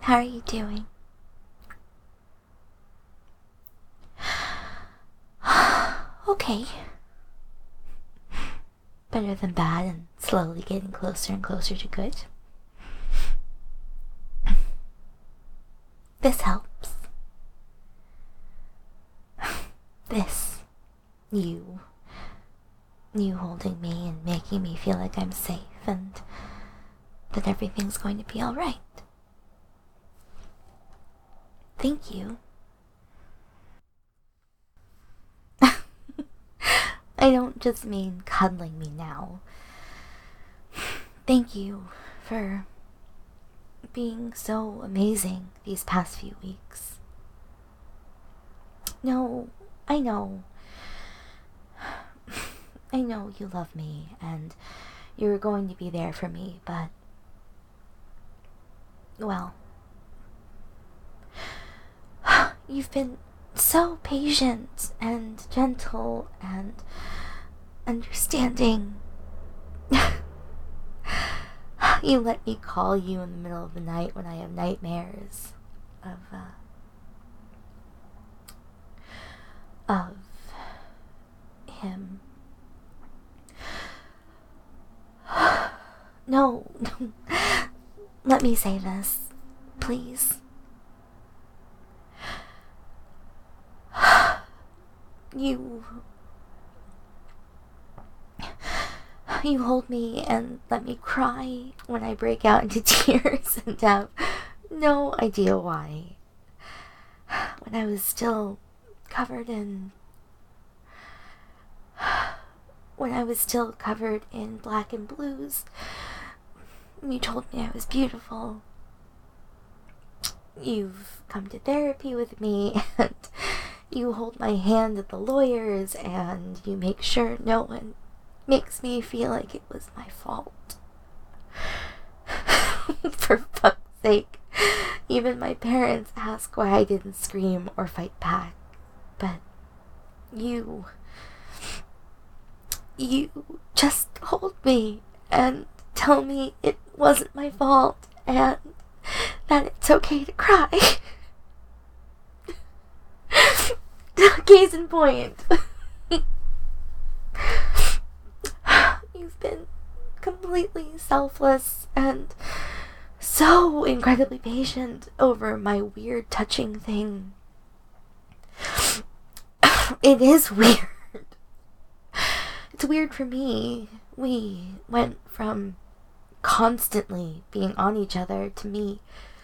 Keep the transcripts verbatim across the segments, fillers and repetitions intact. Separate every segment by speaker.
Speaker 1: How are you doing? Okay. Better than bad and slowly getting closer and closer to good. This helps. This. You. You holding me and making me feel like I'm safe and that everything's going to be alright. Thank you. I don't just mean cuddling me now. Thank you for being so amazing these past few weeks. No, I know. I know you love me and you're going to be there for me, but... well... you've been so patient and gentle and understanding. You let me call you in the middle of the night when I have nightmares of, uh, of him. No, no, let me say this, please. You... You hold me and let me cry when I break out into tears and have no idea why. When I was still covered in... When I was still covered in black and blues, you told me I was beautiful. You've come to therapy with me and you hold my hand at the lawyers and you make sure no one makes me feel like it was my fault. For fuck's sake. Even my parents ask why I didn't scream or fight back. But you... You just hold me and tell me it wasn't my fault and that it's okay to cry. Case in point. You've been completely selfless and so incredibly patient over my weird touching thing. It is weird. It's weird for me. We went from constantly being on each other to me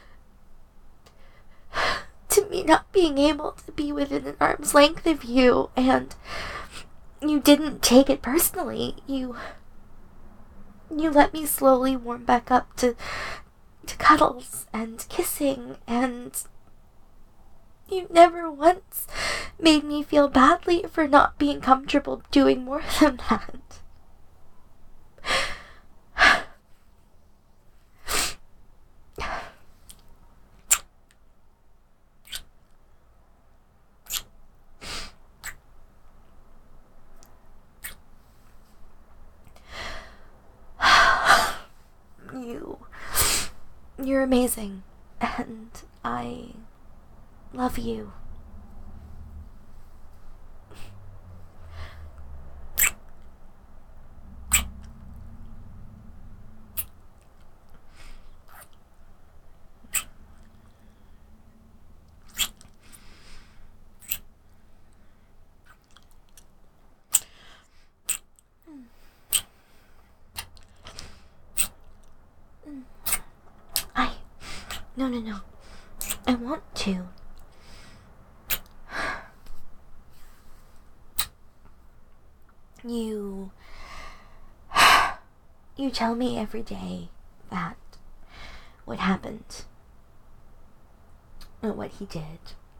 Speaker 1: to me not being able to be within an arm's length of you, and you didn't take it personally. You you let me slowly warm back up to to cuddles and kissing, and you never once made me feel badly for not being comfortable doing more than that. You... You're amazing, and I love you. I... No, no, no. I want to. You... You tell me every day that what happened and what he did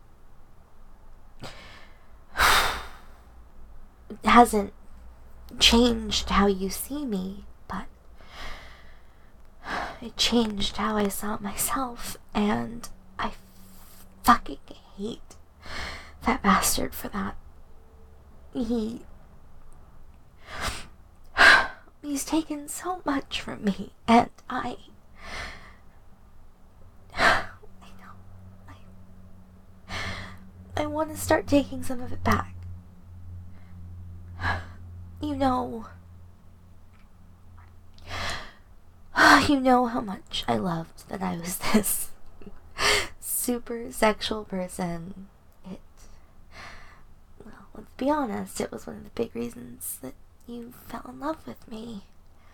Speaker 1: hasn't changed how you see me, but it changed how I saw myself, and I fucking hate that bastard for that. He... He's taken so much from me, and I... want to start taking some of it back. You know, you know how much I loved that I was this super sexual person. It, well, let's be honest, it was one of the big reasons that you fell in love with me.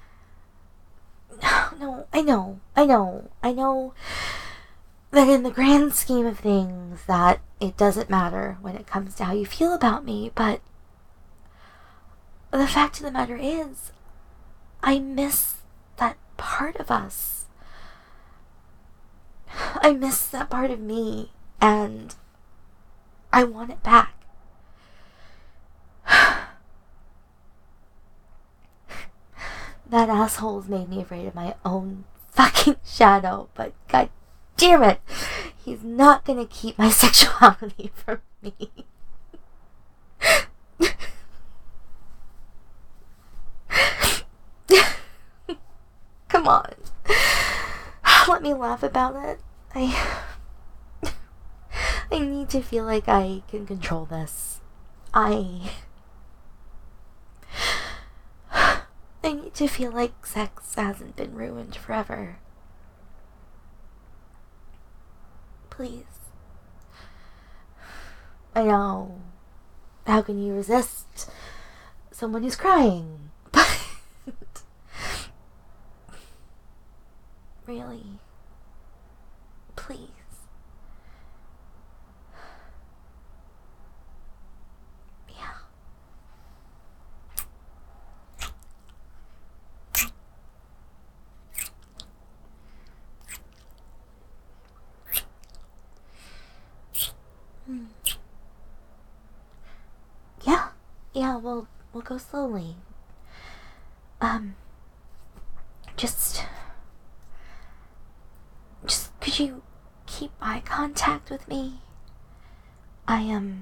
Speaker 1: No, I know, I know, I know that in the grand scheme of things that it doesn't matter when it comes to how you feel about me, but the fact of the matter is, I miss that part of us. I miss that part of me, and I want it back. That asshole's made me afraid of my own fucking shadow, but god damn it, he's not gonna keep my sexuality from me. Come on. Let me laugh about it. I... I need to feel like I can control this. I... I need to feel like sex hasn't been ruined forever. Please. I know. How can you resist someone who's crying? But really, please. Yeah. Hmm. Yeah, yeah, we'll, we'll go slowly. Um, just, just, could you keep eye contact with me? I, um,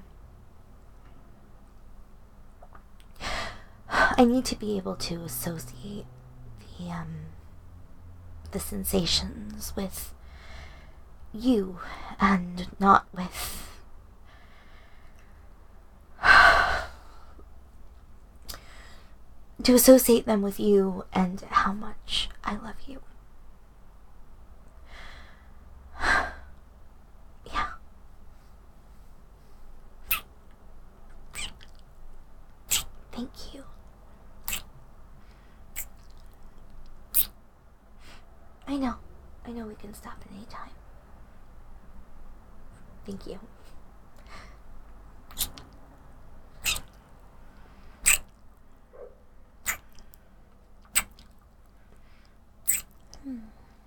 Speaker 1: I need to be able to associate the, um, the sensations with you and not with to associate them with you and how much I love you. Yeah. Thank you. I know. I know we can stop at any time. Thank you. Hmm.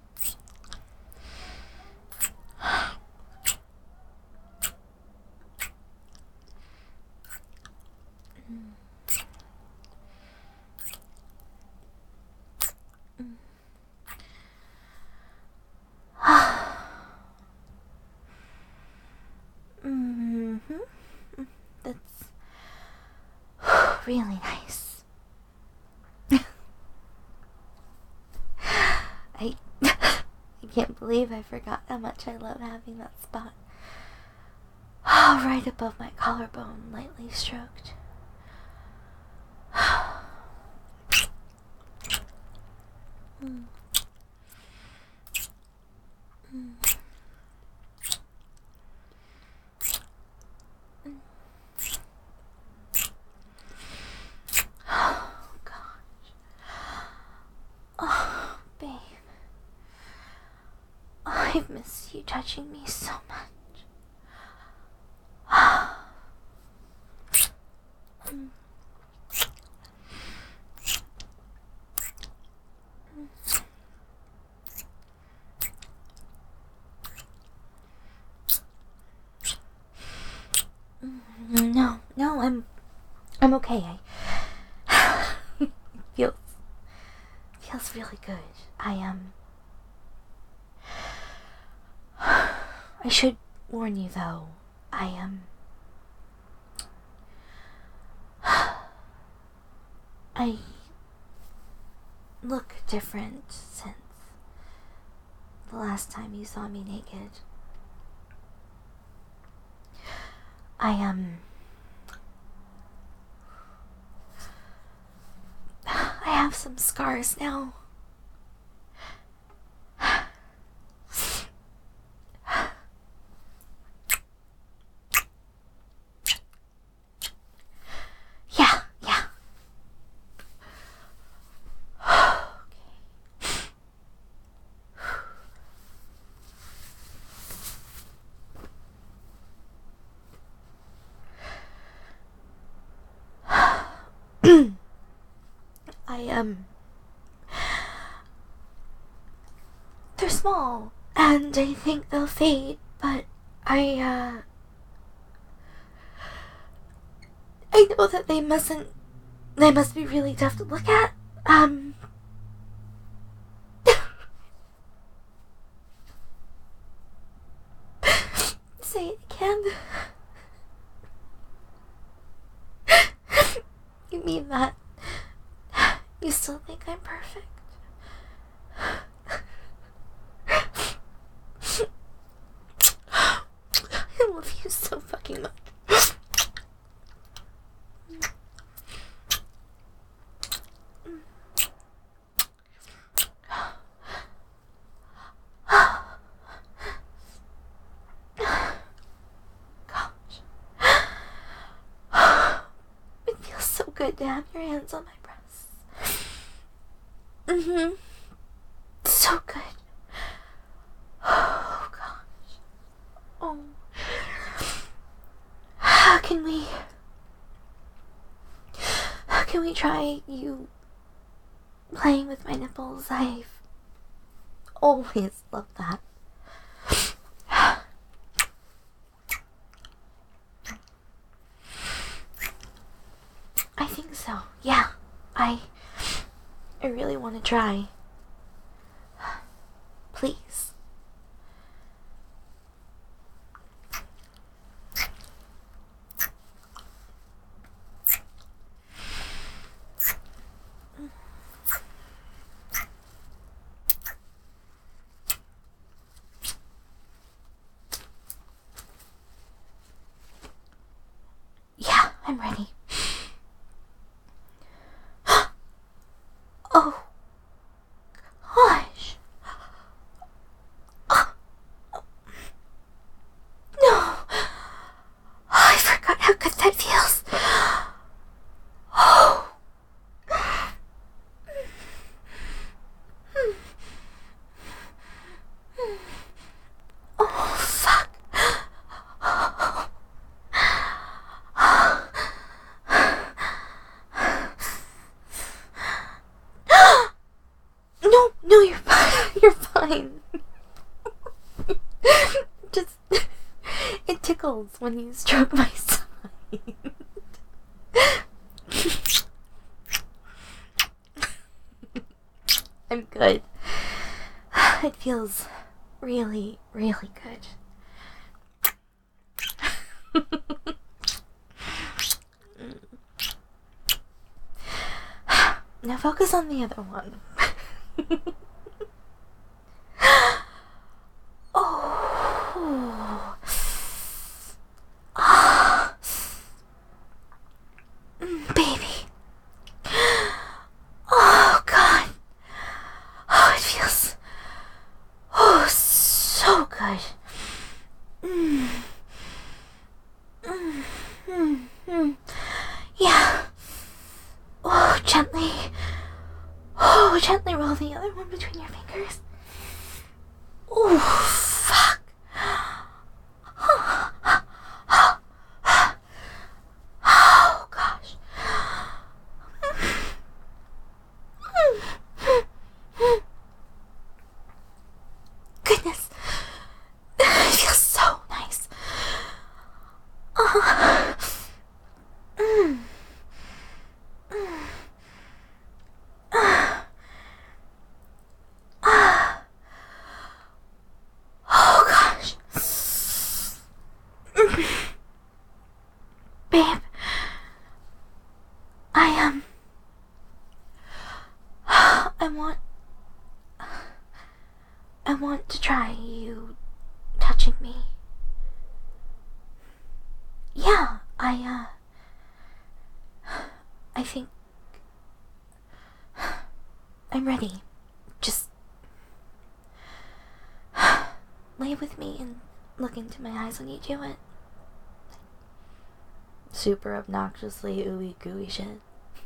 Speaker 1: Mm-hmm. That's really nice. I I can't believe I forgot how much I love having that spot. Oh, right above my collarbone, lightly stroked. Mm. Mm. Mm. Oh, gosh. Oh, babe. I've missed you touching me so much. Mm. Mm. No, no, I'm, I'm okay. I it feels, feels really good. I um, I should warn you though. I am. Um, I look different since the last time you saw me naked. I, um... I have some scars now. Yeah, yeah. Okay. I, um... They're small, and I think they'll fade, but I, uh... I know that they mustn't... They must be really tough to look at. Um... Say it again. You mean that? You still think I'm perfect? I love you so fucking much. It feels so good to have your hands on my breasts. Mm-hmm. So good. Oh, gosh. Oh. Can we... Can we try you playing with my nipples? I've always loved that. I think so. Yeah. I... I really want to try. Please. Yeah, I'm ready. Oh. Gosh. Oh. No. Oh, I forgot how good that feels. Oh. Oh, fuck. No, no, you're fine. You're fine. Just, it tickles when you stroke my side. I'm good. It feels really, really good. Now focus on the other one. Oh. Ah. Mm, baby. Oh, God. Oh, it feels... Oh, so good. Mm. Mm, mm, mm. Yeah. Oh, gently. Oh, gently roll the other one between your fingers. Oh, fuck. Oh, gosh. Goodness. It feels so nice. Uh, mm, mm, uh, uh, oh gosh. Babe, I um I want I want to try you touching me. Yeah. I, uh, I think I'm ready. Just lay with me and look into my eyes when you do it. Super obnoxiously ooey gooey shit.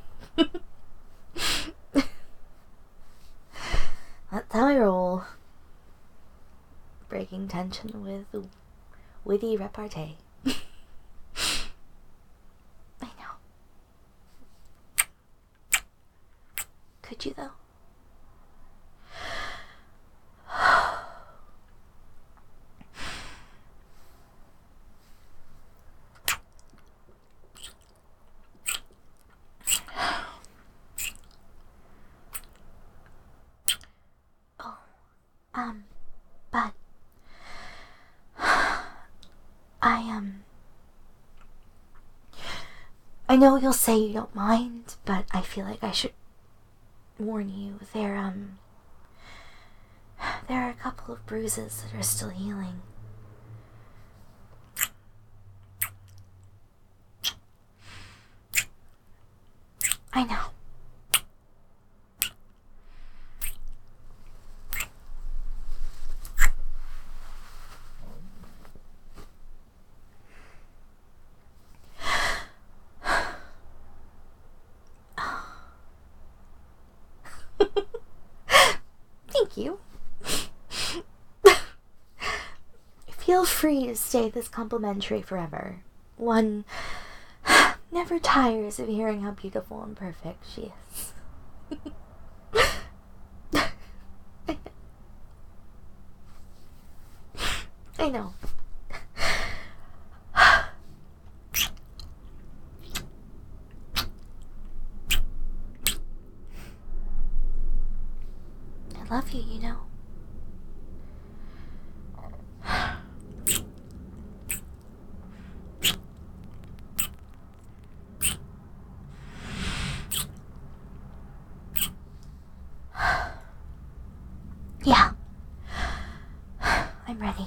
Speaker 1: That's how I roll. Breaking tension with witty repartee. I know. Could you, though? Oh, um, but I, um, I know you'll say you don't mind, but I feel like I should warn you. There, um, there are a couple of bruises that are still healing. I know. Thank you. Feel free to stay this complimentary forever. One never tires of hearing how beautiful and perfect she is. I know. I love you, you know. Yeah. I'm ready.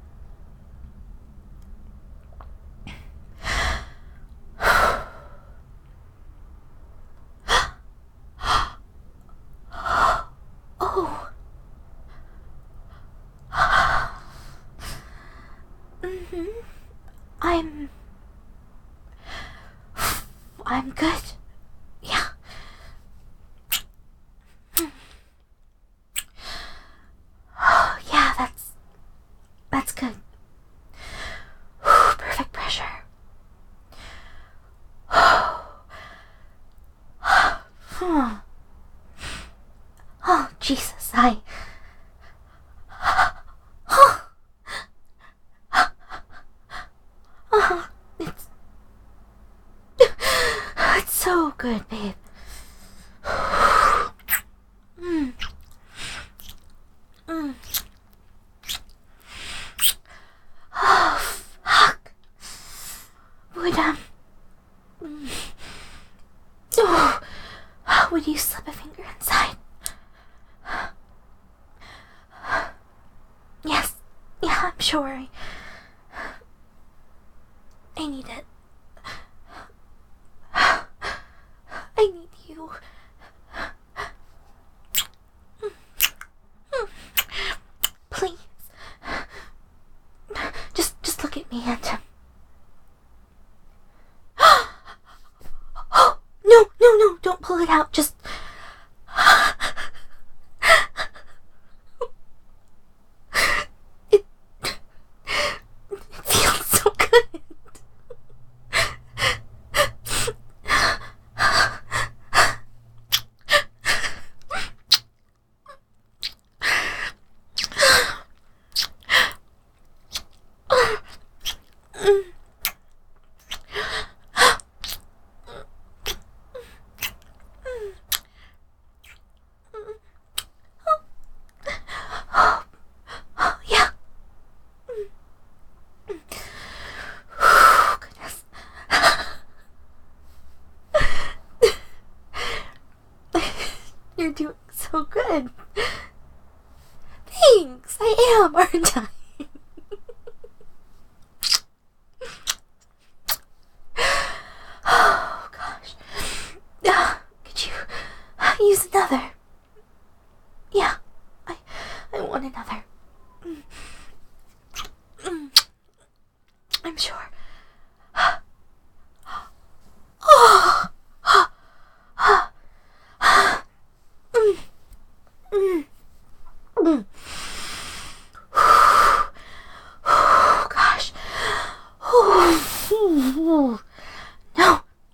Speaker 1: Oh. Mm-hmm. I'm... I'm good. Yeah. Yeah, that's... That's good. Perfect pressure. Oh, Jesus, I... Oh, it's... It's so good, babe. Mm. Mm. Oh, fuck. Would, um... Mm. Oh, would you slip a finger inside? Yes. Yeah, I'm sure. I, I need it. I need you. Please. Just, just look at me and... Oh, no, no, no, don't pull it out. Just... It, it feels so good. Yeah. Goodness. You're doing so good. Thanks. I am, aren't I?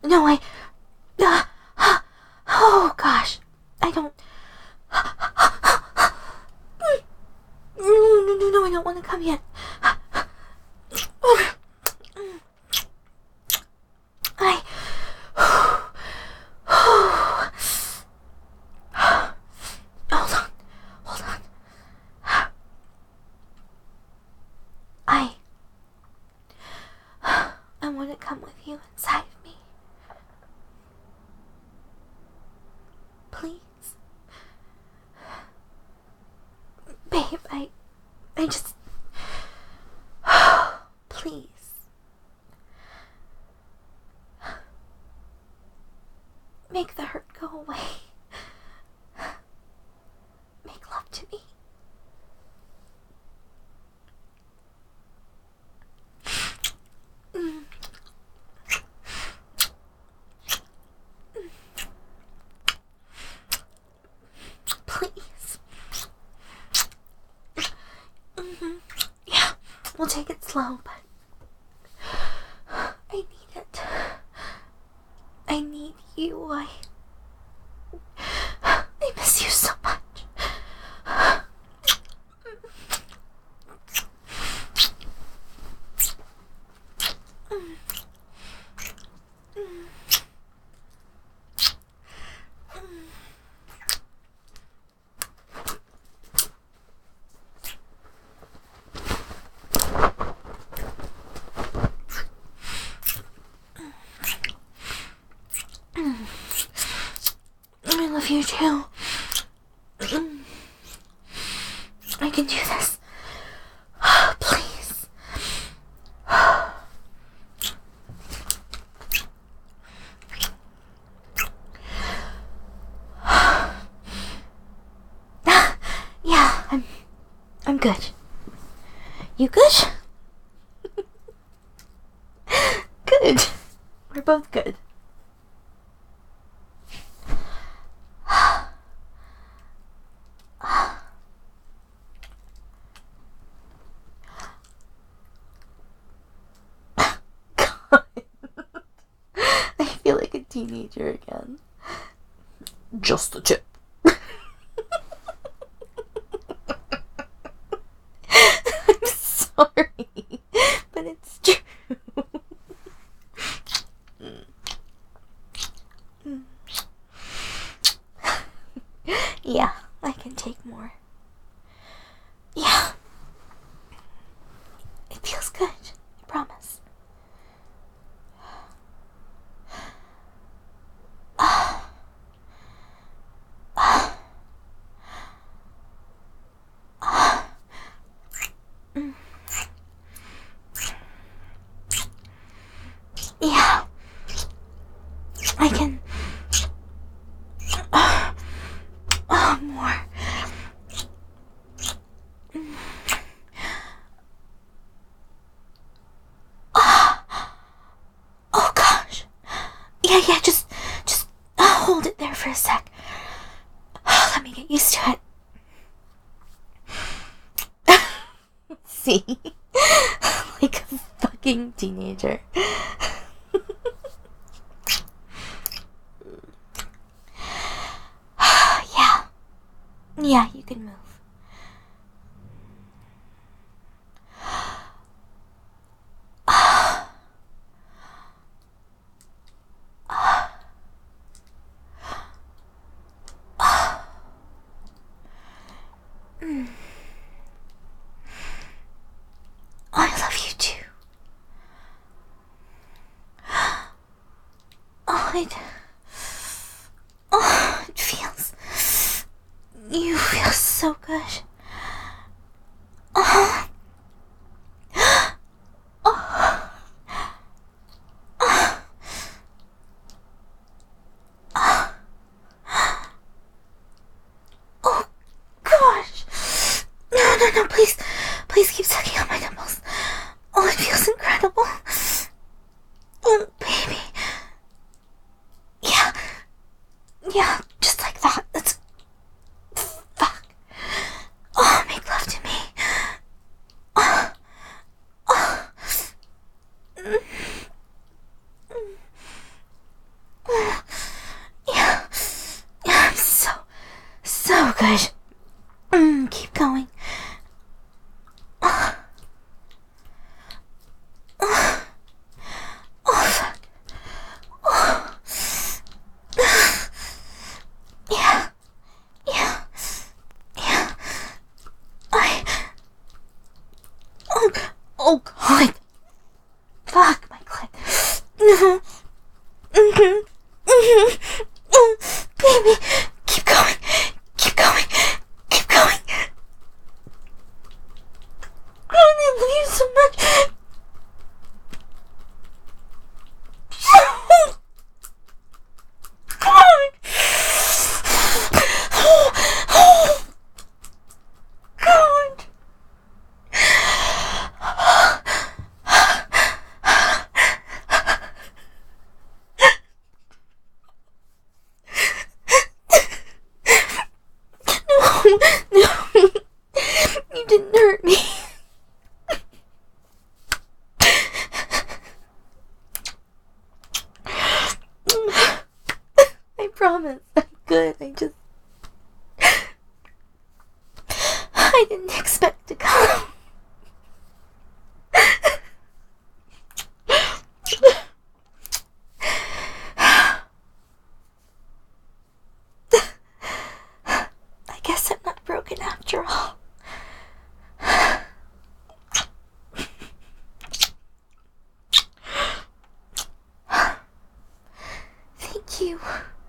Speaker 1: No, I... Uh, oh, gosh. I don't... No, no, no, no, I don't want to come yet. I... Hold on. Hold on. I... I want to come with you inside of me. Please. Babe, I... I just... Please. Make the hurt go away. Make love to me. Mm. Please. Mm-hmm. Yeah, we'll take it slow, but I need it. I need you. I I miss you so much. I love you too. I can do this. Please. Yeah, I'm I'm good. You good? Good. We're both good. I feel like a teenager again. Just a tip. I'm sorry, but it's true. Yeah, I can take more. Yeah. It feels good, I promise. Yeah, I can. Uh, oh, more. Oh gosh. Yeah, yeah. Just, just uh, hold it there for a sec. Let me get used to it. See, like a fucking teenager. Yeah. Yeah, you can move. I love you too. Oh, it, oh, it feels, you feel so good. Oh, oh, oh, oh, gosh. No, no, no, please, please keep sucking on my nipples. Oh, it feels incredible. Oh, baby. Yeah. Yeah, just like that. That's... Fuck. Oh, make love to me. Oh. Oh. Mm-hmm. Mm-hmm. Oh, baby, keep going. Keep going. Keep going. Oh, I love you so much. Come on. God. No, no. You didn't hurt me. I promise. I'm good. I just... I didn't expect to come. I guess I'm not broken after all. Thank you.